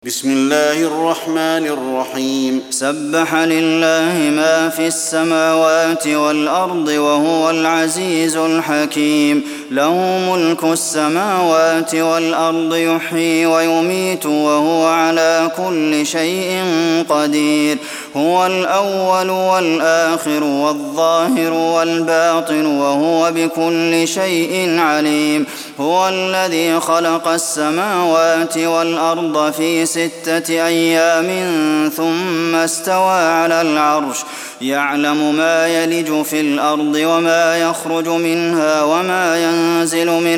بسم الله الرحمن الرحيم سبح لله ما في السماوات والأرض وهو العزيز الحكيم له ملك السماوات والأرض يحيي ويميت وهو على كل شيء قدير هو الأول والآخر والظاهر والباطن وهو بكل شيء عليم هو الذي خلق السماوات والأرض في 6 أيام ثم استوى على العرش يعلم ما يلج في الأرض وما يخرج منها وما ينزل من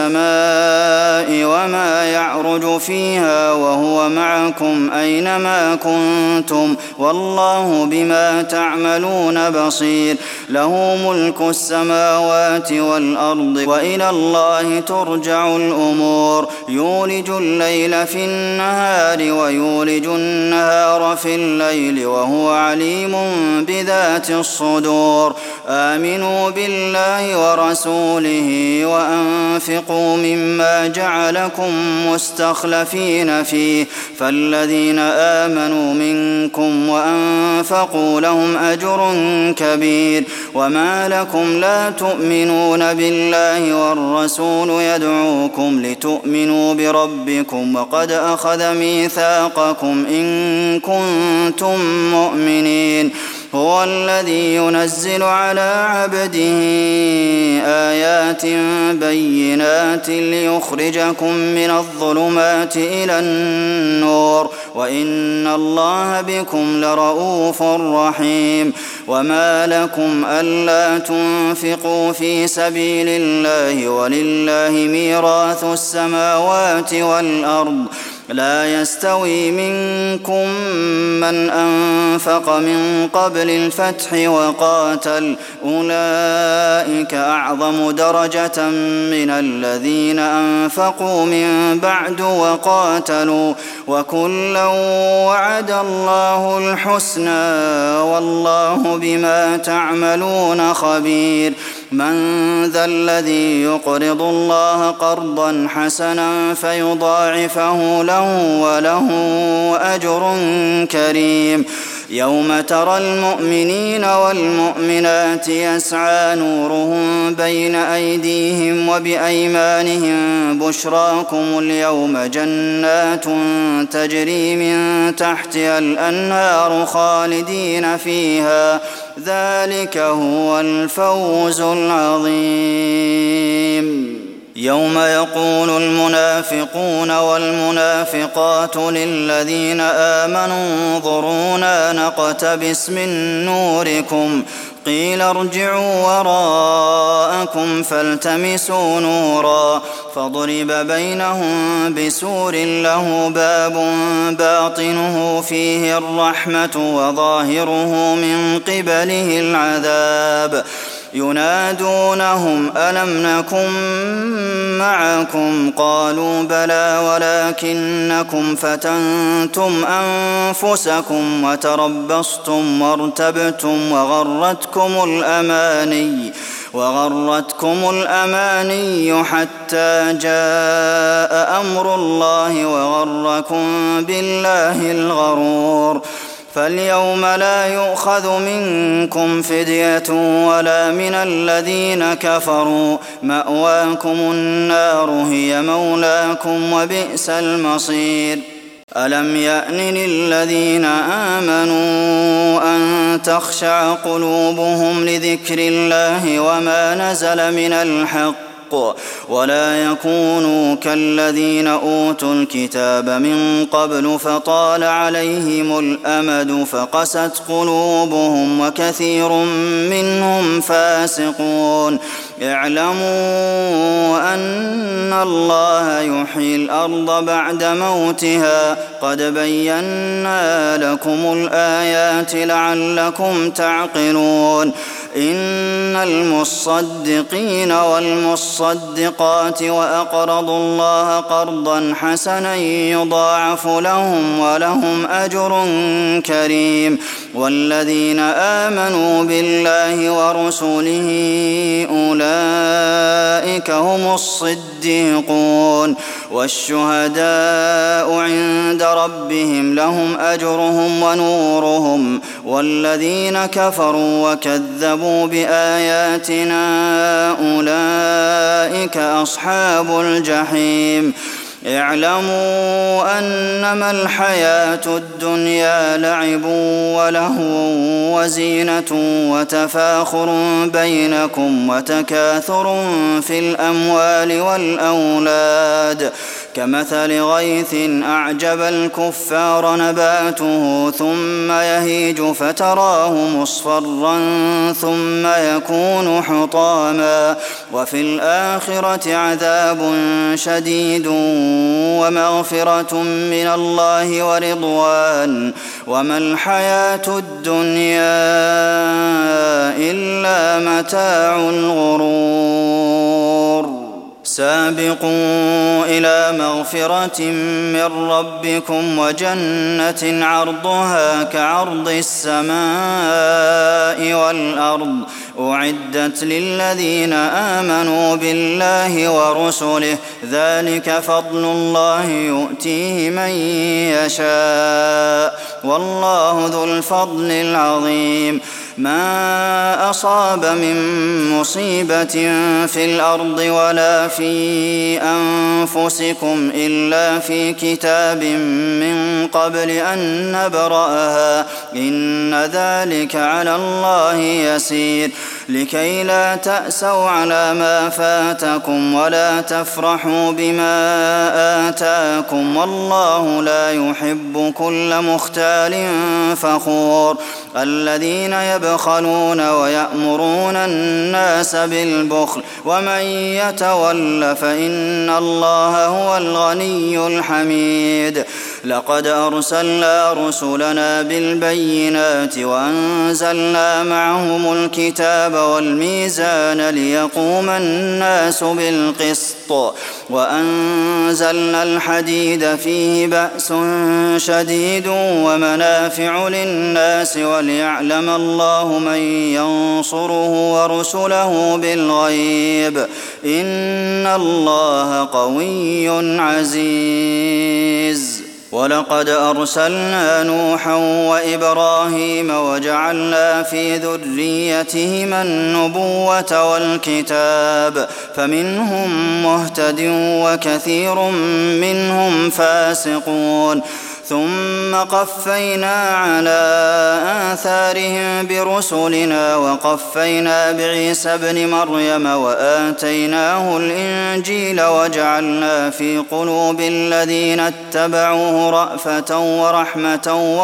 السماء وما يعرج فيها وهو معكم أينما كنتم والله بما تعملون بصير له ملك السماوات والأرض وإلى الله ترجع الأمور يولج الليل في النهار ويولج النهار في الليل وهو عليم بذات الصدور آمنوا بالله ورسوله وأنفقوا مما جعلكم مستخلفين فيه فالذين آمنوا منكم وأنفقوا لهم أجر كبير وما لكم لا تؤمنون بالله والرسول يدعوكم لتؤمنوا بربكم وقد أخذ ميثاقكم إن كنتم مؤمنين هو الذي ينزل على عبده آيات بينات ليخرجكم من الظلمات إلى النور وإن الله بكم لرءوف رحيم وما لكم ألا تنفقوا في سبيل الله ولله ميراث السماوات والأرض لا يستوي منكم من أنفق من قبل الفتح وقاتل أولئك أعظم درجة من الذين أنفقوا من بعد وقاتلوا وكلا وعد الله الحسنى والله بما تعملون خبير من ذا الذي يقرض الله قرضا حسنا فيضاعفه له وله أجر كريم يوم ترى المؤمنين والمؤمنات يسعى نورهم بين أيديهم وبأيمانهم بشراكم اليوم جنات تجري من تحتها الأنهار خالدين فيها ذلك هو الفوز العظيم يوم يقول المنافقون والمنافقات للذين آمنوا انظرونا نقتبس من نوركم قيل ارجعوا وراءكم فالتمسوا نورا فضرب بينهم بسور له باب باطنه فيه الرحمة وظاهره من قبله العذاب ينادونهم ألم نكن معكم قالوا بلى ولكنكم فتنتم أنفسكم وتربصتم وارتبتم وغرتكم الأماني حتى جاء أمر الله وغركم بالله الغرور فاليوم لا يؤخذ منكم فدية ولا من الذين كفروا مأواكم النار هي مولاكم وبئس المصير ألم يأن للذين آمنوا أن تخشع قلوبهم لذكر الله وما نزل من الحق ولا يكونوا كالذين أوتوا الكتاب من قبل فطال عليهم الأمد فقست قلوبهم وكثير منهم فاسقون اعلموا أن الله يحيي الأرض بعد موتها قد بينا لكم الآيات لعلكم تعقلون إن المصدقين والمصدقات وأقرضوا الله قرضا حسنا يضاعف لهم ولهم أجر كريم والذين آمنوا بالله ورسله أولئك هم الصديقون والشهداء عند ربهم لهم أجرهم ونورهم والذين كفروا وكذبوا بآياتنا أولئك أصحاب الجحيم اعلموا أنما الحياة الدنيا لعب ولهو وزينة وتفاخر بينكم وتكاثر في الأموال والأولاد كمثل غيث أعجب الكفار نباته ثم يهيج فتراه مصفرا ثم يكون حطاما وفي الآخرة عذاب شديد ومغفرة من الله ورضوان وما الحياة الدنيا إلا متاع الغرور سابقوا إلى مغفرة من ربكم وجنة عرضها كعرض السماء والأرض أعدت للذين آمنوا بالله ورسله ذلك فضل الله يؤتيه من يشاء والله ذو الفضل العظيم ما أصاب من مصيبة في الأرض ولا في أنفسكم إلا في كتاب من قبل أن نبرأها إن ذلك على الله يسير لكي لا تأسوا على ما فاتكم ولا تفرحوا بما آتاكم والله لا يحب كل مختال فخور الذين يبخلون ويأمرون الناس بالبخل ومن يتول فإن الله هو الغني الحميد لقد أرسلنا رسلنا بالبينات وأنزلنا معهم الكتاب والميزان ليقوم الناس بالقسط وأنزلنا الحديد فيه بأس شديد ومنافع للناس وليعلم الله من ينصره ورسله بالغيب إن الله قوي عزيز ولقد أرسلنا نوحا وإبراهيم وجعلنا في ذريتهما النبوة والكتاب فمنهم مهتد وكثير منهم فاسقون ثم قفينا على آثارهم برسلنا وقفينا بعيسى ابن مريم وآتيناه الإنجيل وجعلنا في قلوب الذين اتبعوه رأفة ورحمة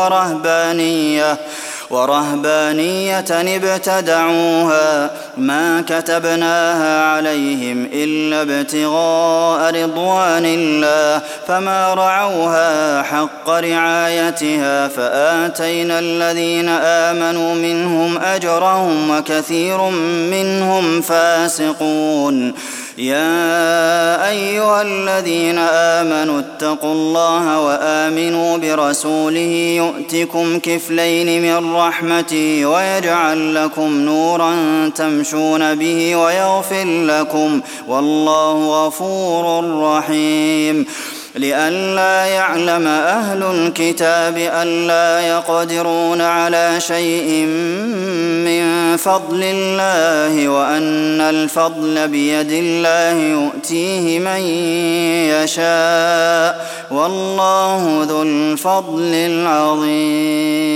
ورهبانية ابتدعوها ما كتبناها عليهم إلا ابتغاء رضوان الله فما رعوها حق رعايتها فآتينا الذين آمنوا منهم أجرهم وكثير منهم فاسقون يا أيها الذين آمنوا اتقوا الله وآمنوا برسوله يؤتكم كفلين من رحمته ويجعل لكم نورا تمشون به ويغفر لكم والله غفور رحيم لئلا يعلم أهل الكتاب ألا يقدرون على شيء من فضل الله وأن الفضل بيد الله يؤتيه من يشاء والله ذو الفضل العظيم